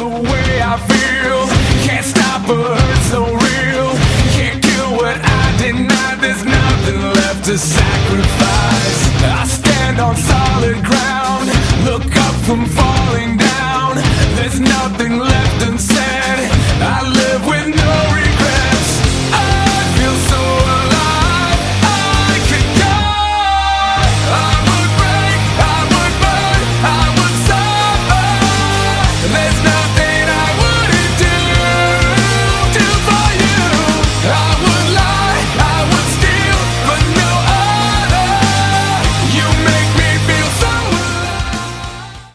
the way I feel. Can't stop a hurt so real. Can't kill what I denied. There's nothing left to sacrifice. I stand on solid ground, look up from falling down.